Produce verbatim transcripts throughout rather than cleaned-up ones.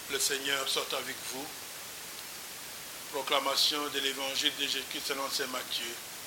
Le Seigneur soit avec vous. Proclamation de l'évangile de Jésus-Christ selon saint Matthieu.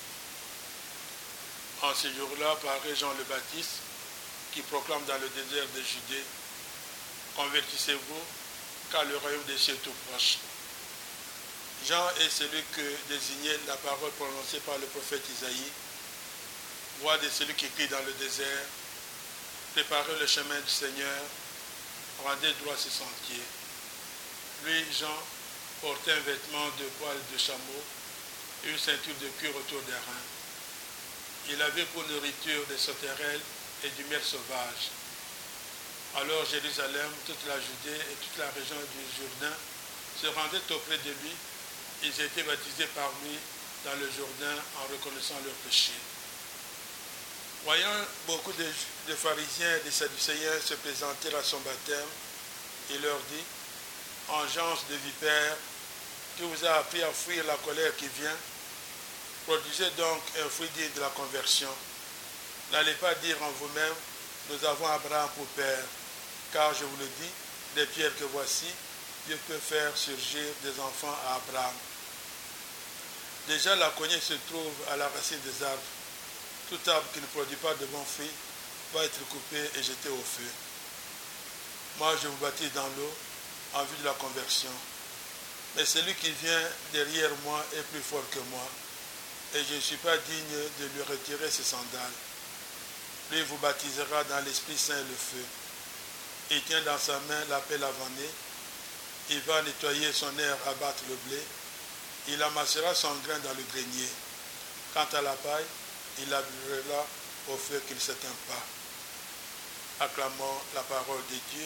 En ce jour-là, paraît Jean le Baptiste, qui proclame dans le désert de Judée: convertissez-vous, car le royaume des cieux est tout proche. Jean est celui que désignait la parole prononcée par le prophète Isaïe. Voix de celui qui crie dans le désert: préparez le chemin du Seigneur, rendez droit ses sentiers. Lui, Jean, portait un vêtement de poil de chameau et une ceinture de cuir autour des reins. Il avait pour nourriture des sauterelles et du miel sauvage. Alors Jérusalem, toute la Judée et toute la région du Jourdain se rendaient auprès de lui. Ils étaient baptisés par lui dans le Jourdain en reconnaissant leurs péchés. Voyant beaucoup de, de pharisiens et de sadducéens se présenter à son baptême, il leur dit: engeance de vipères, qui vous a appris à fuir la colère qui vient, produisez donc un fruit digne de la conversion. N'allez pas dire en vous-même: nous avons Abraham pour père, car je vous le dis, des pierres que voici, Dieu peut faire surgir des enfants à Abraham. Déjà la cognée se trouve à la racine des arbres. Tout arbre qui ne produit pas de bons fruits va être coupé et jeté au feu. Moi, je vous baptise dans l'eau en vue de la conversion. Mais celui qui vient derrière moi est plus fort que moi, et je ne suis pas digne de lui retirer ses sandales. Lui vous baptisera dans l'Esprit Saint et le feu. Il tient dans sa main la pelle avanée. Il va nettoyer son aire à battre le blé. Il amassera son grain dans le grenier. Quant à la paille, il la brûlera au feu qu'il ne s'éteint pas. Acclamons la parole de Dieu.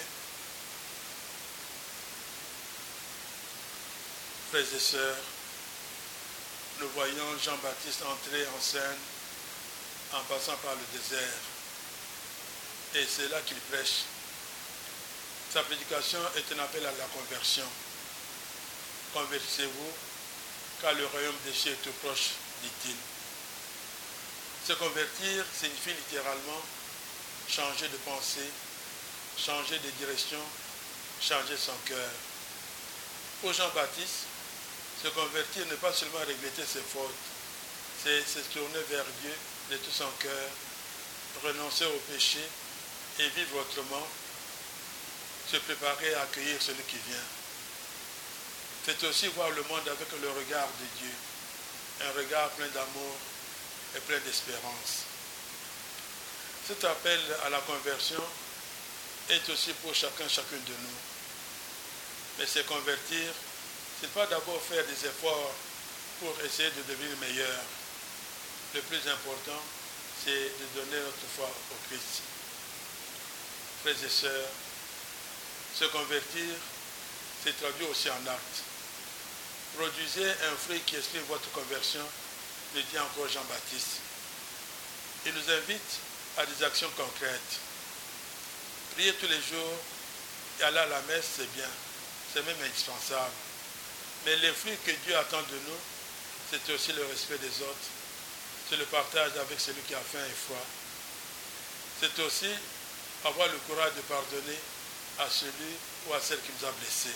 Frères et sœurs, nous voyons Jean-Baptiste entrer en scène en passant par le désert. Et c'est là qu'il prêche. Sa prédication est un appel à la conversion. Convertissez-vous, car le royaume des cieux est tout proche, dit-il. Se convertir signifie littéralement changer de pensée, changer de direction, changer son cœur. Pour Jean-Baptiste, se convertir n'est pas seulement regretter ses fautes, c'est se tourner vers Dieu de tout son cœur, renoncer au péché et vivre autrement, se préparer à accueillir celui qui vient. C'est aussi voir le monde avec le regard de Dieu, un regard plein d'amour et plein d'espérance. Cet appel à la conversion est aussi pour chacun, chacune de nous. Mais se convertir, ce n'est pas d'abord faire des efforts pour essayer de devenir meilleur. Le plus important, c'est de donner notre foi au Christ. Frères et sœurs, se convertir, c'est traduit aussi en acte. Produisez un fruit qui exprime votre conversion, le dit encore Jean-Baptiste. Il nous invite à des actions concrètes. Prier tous les jours et aller à la messe, c'est bien, c'est même indispensable. Mais les fruits que Dieu attend de nous, c'est aussi le respect des autres, c'est le partage avec celui qui a faim et froid. C'est aussi avoir le courage de pardonner à celui ou à celle qui nous a blessés.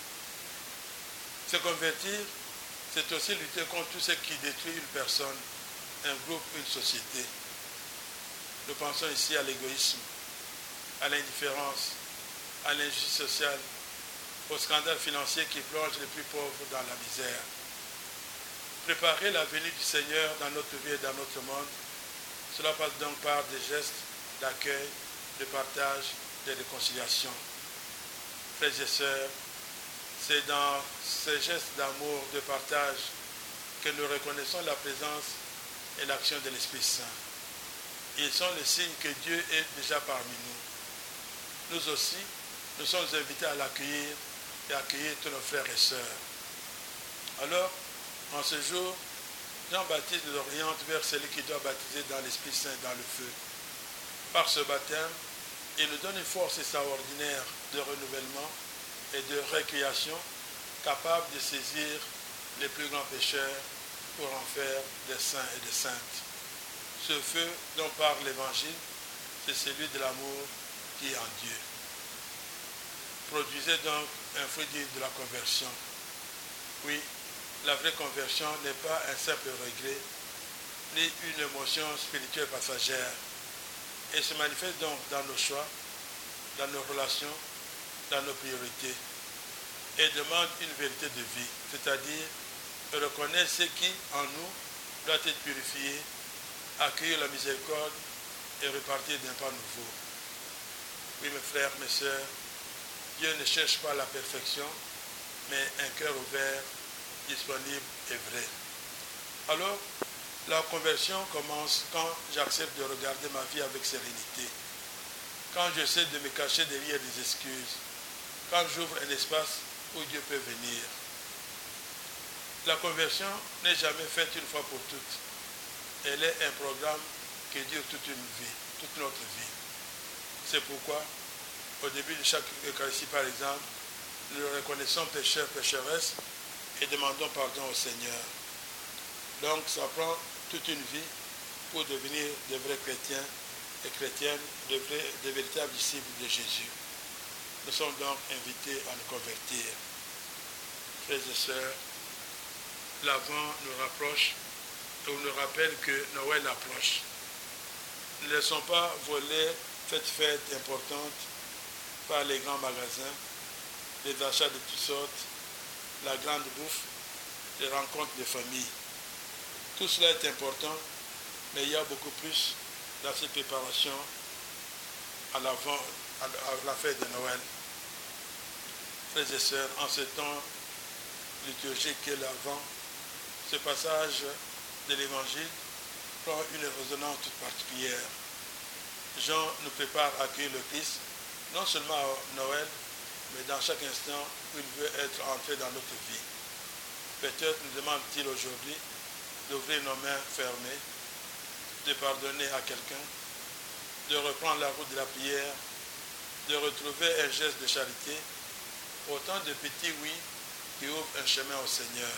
Se convertir, c'est aussi lutter contre tout ce qui détruit une personne, un groupe, une société. Nous pensons ici à l'égoïsme, à l'indifférence, à l'injustice sociale, au scandale financier qui plonge les plus pauvres dans la misère. Préparer la venue du Seigneur dans notre vie et dans notre monde, cela passe donc par des gestes d'accueil, de partage, de réconciliation. Frères et sœurs, c'est dans ces gestes d'amour, de partage, que nous reconnaissons la présence et l'action de l'Esprit Saint. Ils sont le signe que Dieu est déjà parmi nous. Nous aussi, nous sommes invités à l'accueillir et à accueillir tous nos frères et sœurs. Alors, en ce jour, Jean-Baptiste nous oriente vers celui qui doit baptiser dans l'Esprit Saint et dans le feu. Par ce baptême, il nous donne une force extraordinaire de renouvellement et de récréation, capable de saisir les plus grands pécheurs pour en faire des saints et des saintes. Ce feu dont parle l'Évangile, c'est celui de l'amour qui est en Dieu. produisait donc un fruit de la conversion. Oui, la vraie conversion n'est pas un simple regret, ni une émotion spirituelle passagère. Elle se manifeste donc dans nos choix, dans nos relations, dans nos priorités. Elle demande une vérité de vie, c'est-à-dire reconnaître ce qui, en nous, doit être purifié, accueillir la miséricorde et repartir d'un pas nouveau. Oui, mes frères, mes sœurs, Dieu ne cherche pas la perfection, mais un cœur ouvert, disponible et vrai. Alors, la conversion commence quand j'accepte de regarder ma vie avec sérénité, quand j'essaie de me cacher derrière des excuses, quand j'ouvre un espace où Dieu peut venir. La conversion n'est jamais faite une fois pour toutes. Elle est un programme qui dure toute une vie, toute notre vie. C'est pourquoi, au début de chaque Eucharistie, par exemple, nous reconnaissons pécheurs, pécheresses et demandons pardon au Seigneur. Donc, ça prend toute une vie pour devenir de vrais chrétiens et chrétiennes, de, vrais, de véritables disciples de Jésus. Nous sommes donc invités à nous convertir. Frères et sœurs, l'Avent nous rapproche et nous rappelle que Noël approche. Ne laissons pas voler cette fête importante par les grands magasins, les achats de toutes sortes, la grande bouffe, les rencontres de famille. Tout cela est important, mais il y a beaucoup plus dans cette préparation à l'avant, à la fête de Noël. Frères et sœurs, en ce temps liturgique qu'est l'Avent, ce passage de l'Évangile prend une résonance toute particulière. Jean nous prépare à accueillir le Christ, non seulement à Noël, mais dans chaque instant où il veut être entré dans notre vie. Peut-être nous demande-t-il aujourd'hui d'ouvrir nos mains fermées, de pardonner à quelqu'un, de reprendre la route de la prière, de retrouver un geste de charité, autant de petits oui qui ouvrent un chemin au Seigneur.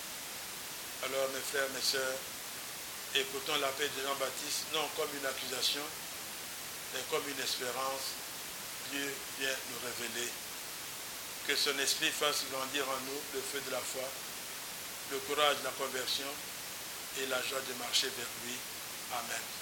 Alors mes frères, mes sœurs, écoutons l'appel de Jean-Baptiste, non comme une accusation, mais comme une espérance. Dieu vient nous révéler. Que son esprit fasse grandir en nous le feu de la foi, le courage de la conversion et la joie de marcher vers lui. Amen.